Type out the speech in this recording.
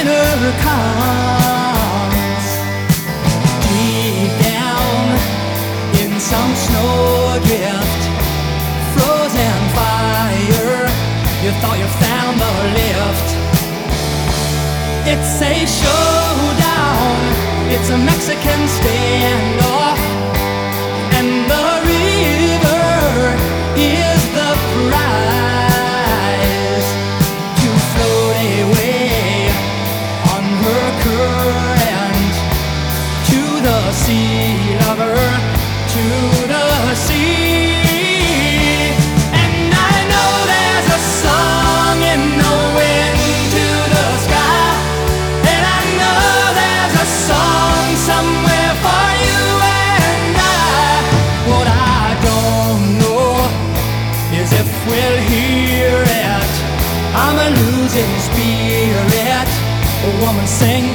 winter comes, deep down in some snowdrift, frozen fire, you thought you found the lift. It's a showdown, it's a Mexican standoff, and the river is the prize. To float away on her current to the sea, lover, to the sea. And I know there's a song in the wind to the sky, and I know there's a song somewhere for you and I. What I don't know is if we'll hear it. I'm a losing spirit, a woman sing